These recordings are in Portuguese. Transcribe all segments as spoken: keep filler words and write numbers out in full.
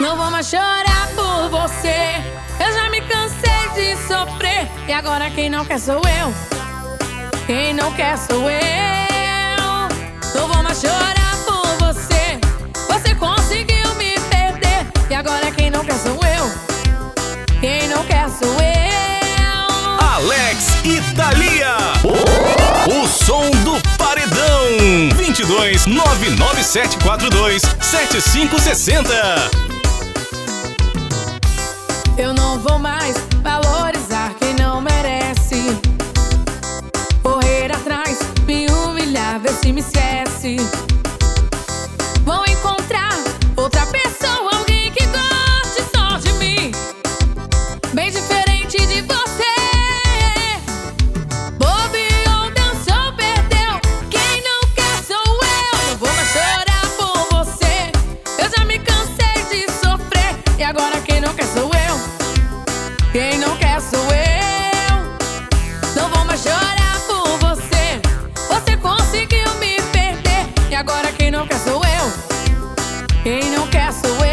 Não vou mais chorar por você. Eu já me cansei de sofrer. E agora quem não quer sou eu. Quem não quer sou eu. Não vou mais chorar por você. Você conseguiu me perder. E agora quem não quer sou eu. Quem não quer sou eu. Alex e Thalia. O, o som do paredão. vinte e dois, nove nove sete quatro dois, sete cinco seis zero. Eu não vou mais valorizar quem não merece. Correr atrás, me humilhar, ver se me esquece. Vou encontrar outra pessoa, alguém que goste só de mim, bem diferente de você. Bobeou, dançou, perdeu. Quem não quer sou eu. Não vou mais chorar por você. Eu já me cansei de sofrer. E agora quem não quer sou eu. Quem não quer sou eu. Não vou mais chorar por você. Você conseguiu me perder. E agora quem não quer sou eu. Quem não quer sou eu.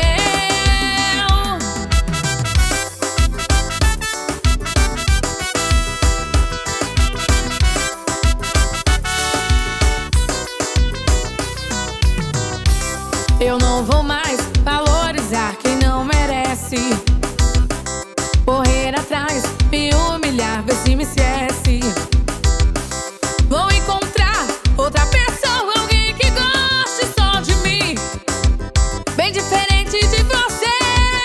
Eu não vou mais valorizar quem não merece. Correr atrás, me humilhar, ver se me esquece. Vou encontrar outra pessoa, alguém que goste só de mim, bem diferente de você.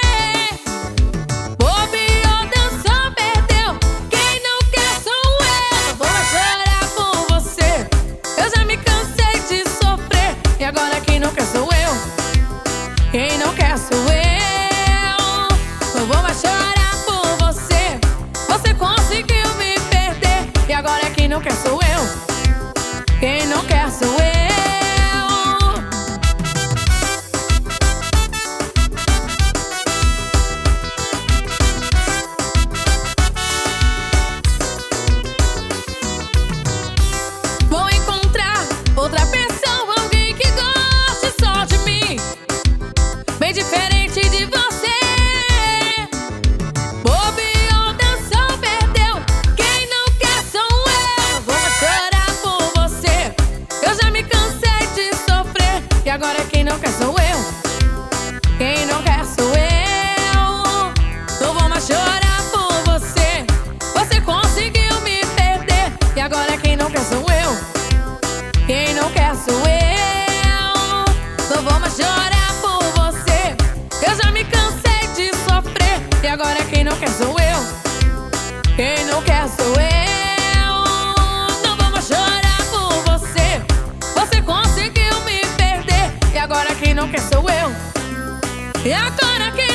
Bobeou, dançou, perdeu. Quem não quer sou eu. Não vou mais chorar por você. Eu já me cansei de sofrer. E agora quem não quer sou eu. Quem não quer sou eu. Não vou mais chorar por você. Você conseguiu me perder. E agora quem não quer sou eu. Quem não quer sou eu. Vou encontrar outra pessoa, alguém que goste só de mim, bem diferente de você. Bobeou, dançou, perdeu. Quem não quer sou eu. Não vou mais chorar por você. Eu já me cansei de sofrer. E agora quem não quer sou eu. Quem não quer sou eu. Não vou mais chorar por você. Você conseguiu me perder. E agora quem não quer sou eu. Quem não quer sou eu. Não vou mais chorar por você. Eu já me cansei de sofrer. E agora quem não quer sou eu. Quem não quer sou eu. Não vou mais chorar por você. Você conseguiu me perder. E agora quem não quer sou eu. E agora quem